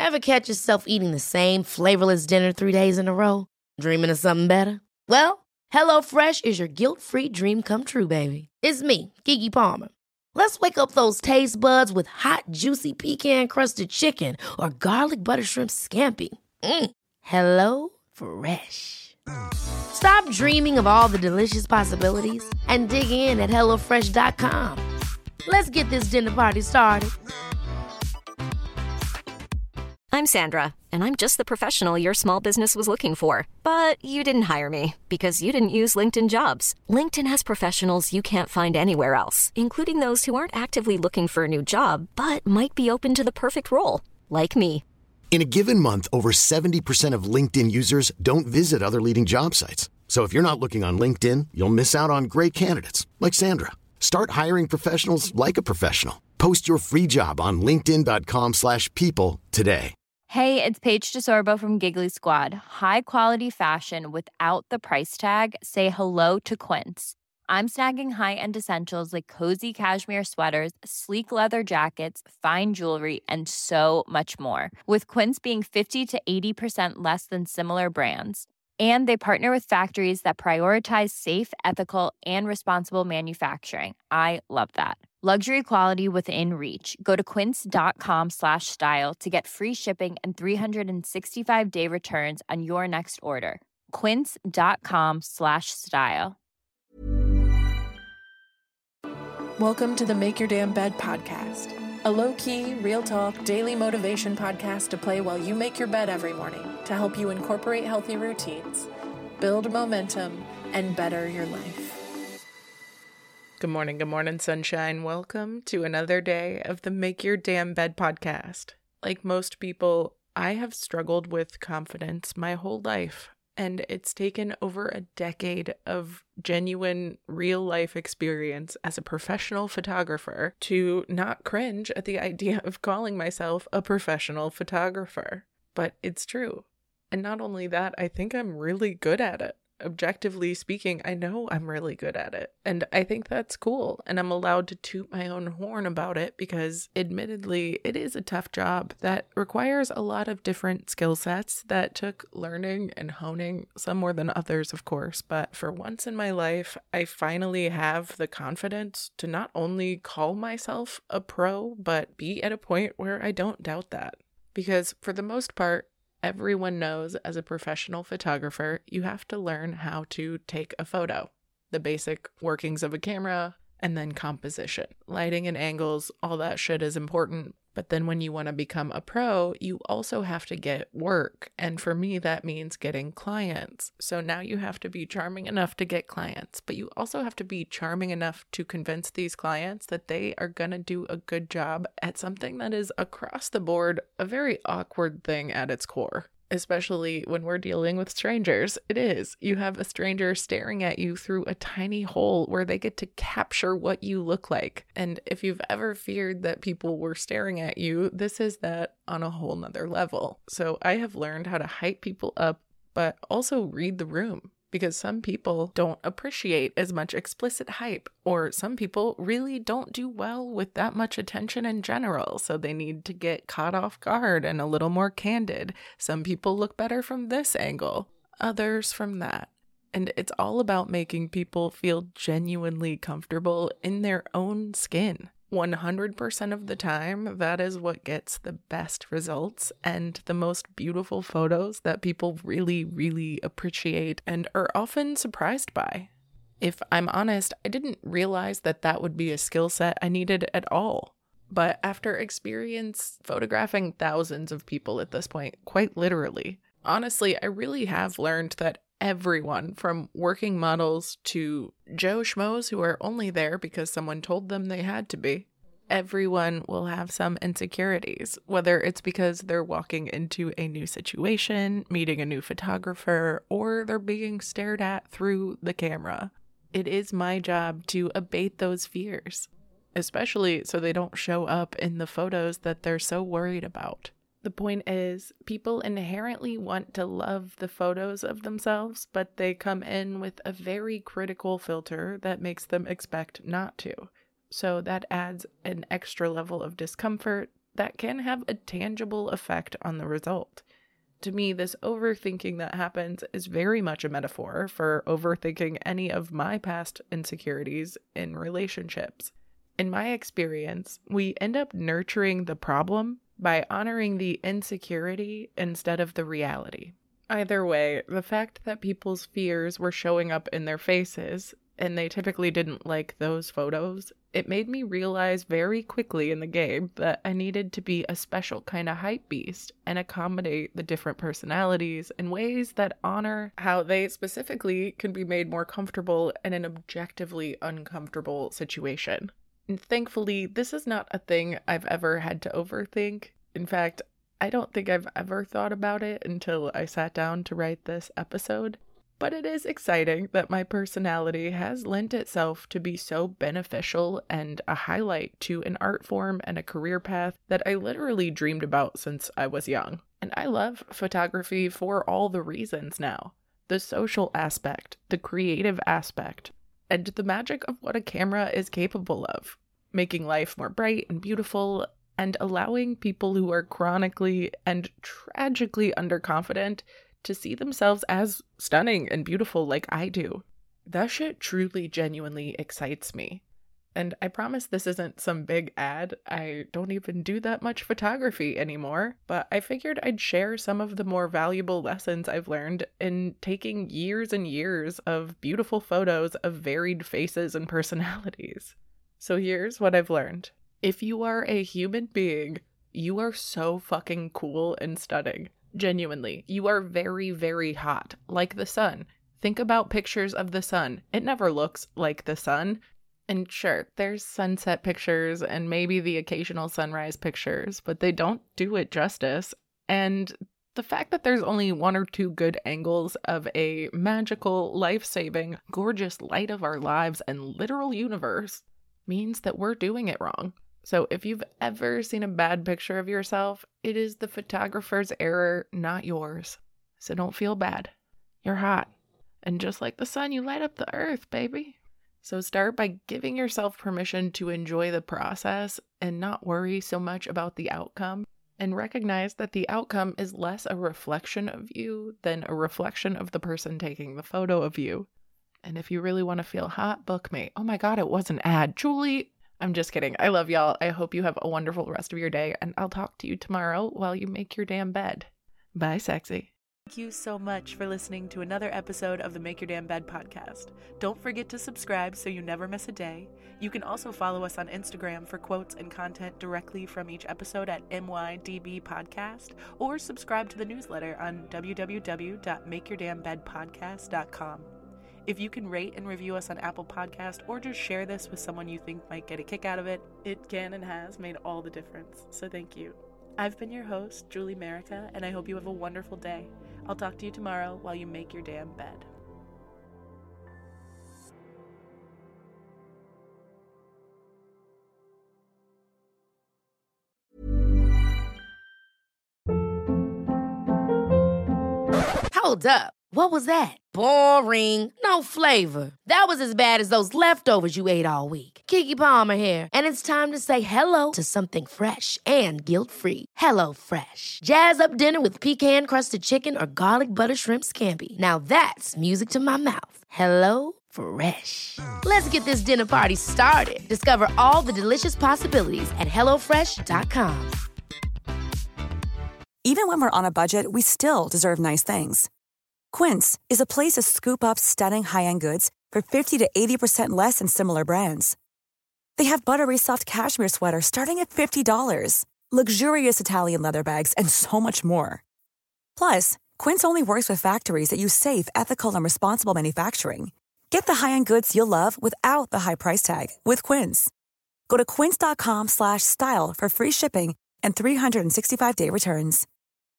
Ever catch yourself eating the same flavorless dinner 3 days in a row? Dreaming of something better? Well, HelloFresh is your guilt-free dream come true, baby. It's me, Keke Palmer. Let's wake up those taste buds with hot, juicy pecan-crusted chicken or garlic butter shrimp scampi. Hello Fresh. Stop dreaming of all the delicious possibilities and dig in at HelloFresh.com. Let's get this dinner party started. I'm Sandra, and I'm just the professional your small business was looking for. But you didn't hire me because you didn't use LinkedIn Jobs. LinkedIn has professionals you can't find anywhere else, including those who aren't actively looking for a new job, but might be open to the perfect role, like me. In a given month, over 70% of LinkedIn users don't visit other leading job sites. So if you're not looking on LinkedIn, you'll miss out on great candidates like Sandra. Start hiring professionals like a professional. Post your free job on linkedin.com/people today. Hey, it's Paige DeSorbo from Giggly Squad. High quality fashion without the price tag. Say hello to Quince. I'm snagging high-end essentials like cozy cashmere sweaters, sleek leather jackets, fine jewelry, and so much more. With Quince being 50 to 80% less than similar brands. And they partner with factories that prioritize safe, ethical, and responsible manufacturing. I love that. Luxury quality within reach. Go to quince.com/style to get free shipping and 365-day returns on your next order. Quince.com/style. Welcome to the Make Your Damn Bed podcast, a low-key, real talk, daily motivation podcast to play while you make your bed every morning to help you incorporate healthy routines, build momentum, and better your life. Good morning, sunshine. Welcome to another day of the Make Your Damn Bed podcast. Like most people, I have struggled with confidence my whole life, and it's taken over a decade of genuine real-life experience as a professional photographer to not cringe at the idea of calling myself a professional photographer. But it's true. And not only that, I think I'm really good at it. Objectively speaking, I know I'm really good at it. And I think that's cool. And I'm allowed to toot my own horn about it because admittedly, it is a tough job that requires a lot of different skill sets that took learning and honing, some more than others, of course. But for once in my life, I finally have the confidence to not only call myself a pro, but be at a point where I don't doubt that. Because for the most part, everyone knows as a professional photographer, you have to learn how to take a photo, the basic workings of a camera, and then composition. Lighting and angles, all that shit is important. But then when you want to become a pro, you also have to get work. And for me, that means getting clients. So now you have to be charming enough to get clients, but you also have to be charming enough to convince these clients that they are going to do a good job at something that is across the board a very awkward thing at its core. Especially when we're dealing with strangers. It is. You have a stranger staring at you through a tiny hole where they get to capture what you look like. And if you've ever feared that people were staring at you, this is that on a whole nother level. So I have learned how to hype people up, but also read the room. Because some people don't appreciate as much explicit hype, or some people really don't do well with that much attention in general, so they need to get caught off guard and a little more candid. Some people look better from this angle, others from that. And it's all about making people feel genuinely comfortable in their own skin. 100% of the time, that is what gets the best results and the most beautiful photos that people really, really appreciate and are often surprised by. If I'm honest, I didn't realize that that would be a skill set I needed at all. But after experience photographing thousands of people at this point, quite literally, honestly, I really have learned that everyone from working models to Joe Schmoes who are only there because someone told them they had to be. Everyone will have some insecurities, whether it's because they're walking into a new situation, meeting a new photographer, or they're being stared at through the camera. It is my job to abate those fears, especially so they don't show up in the photos that they're so worried about. The point is, people inherently want to love the photos of themselves, but they come in with a very critical filter that makes them expect not to. So that adds an extra level of discomfort that can have a tangible effect on the result. To me, this overthinking that happens is very much a metaphor for overthinking any of my past insecurities in relationships. In my experience, we end up nurturing the problem by honoring the insecurity instead of the reality. Either way, the fact that people's fears were showing up in their faces, and they typically didn't like those photos, it made me realize very quickly in the game that I needed to be a special kind of hype beast and accommodate the different personalities in ways that honor how they specifically can be made more comfortable in an objectively uncomfortable situation. And thankfully, this is not a thing I've ever had to overthink. In fact, I don't think I've ever thought about it until I sat down to write this episode. But it is exciting that my personality has lent itself to be so beneficial and a highlight to an art form and a career path that I literally dreamed about since I was young. And I love photography for all the reasons now. The social aspect, the creative aspect, and the magic of what a camera is capable of, making life more bright and beautiful, and allowing people who are chronically and tragically underconfident to see themselves as stunning and beautiful like I do. That shit truly, genuinely excites me. And I promise this isn't some big ad. I don't even do that much photography anymore, but I figured I'd share some of the more valuable lessons I've learned in taking years and years of beautiful photos of varied faces and personalities. So here's what I've learned. If you are a human being, you are so fucking cool and stunning. Genuinely, you are very, very hot, like the sun. Think about pictures of the sun. It never looks like the sun. And sure, there's sunset pictures and maybe the occasional sunrise pictures, but they don't do it justice. And the fact that there's only one or two good angles of a magical, life-saving, gorgeous light of our lives and literal universe means that we're doing it wrong. So if you've ever seen a bad picture of yourself, it is the photographer's error, not yours. So don't feel bad. You're hot. And just like the sun, you light up the earth, baby. So start by giving yourself permission to enjoy the process and not worry so much about the outcome. And recognize that the outcome is less a reflection of you than a reflection of the person taking the photo of you. And if you really want to feel hot, book me. Oh my God, it was an ad. Julie, I'm just kidding. I love y'all. I hope you have a wonderful rest of your day, and I'll talk to you tomorrow while you make your damn bed. Bye, sexy. Thank you so much for listening to another episode of the Make Your Damn Bed podcast. Don't forget to subscribe so you never miss a day. You can also follow us on Instagram for quotes and content directly from each episode at MYDB Podcast, or subscribe to the newsletter on www.makeyourdamnbedpodcast.com. If you can rate and review us on Apple Podcast or just share this with someone you think might get a kick out of it, it can and has made all the difference. So thank you. I've been your host, Julie Merica, and I hope you have a wonderful day. I'll talk to you tomorrow while you make your damn bed. Hold up. What was that? Boring. No flavor. That was as bad as those leftovers you ate all week. Keke Palmer here, and it's time to say hello to something fresh and guilt-free. HelloFresh. Jazz up dinner with pecan-crusted chicken or garlic butter shrimp scampi. Now that's music to my mouth. HelloFresh. Let's get this dinner party started. Discover all the delicious possibilities at HelloFresh.com. Even when we're on a budget, we still deserve nice things. Quince is a place to scoop up stunning high-end goods for 50 to 80% less than similar brands. They have buttery soft cashmere sweaters starting at $50, luxurious Italian leather bags, and so much more. Plus, Quince only works with factories that use safe, ethical, and responsible manufacturing. Get the high-end goods you'll love without the high price tag with Quince. Go to quince.com/style for free shipping and 365-day returns.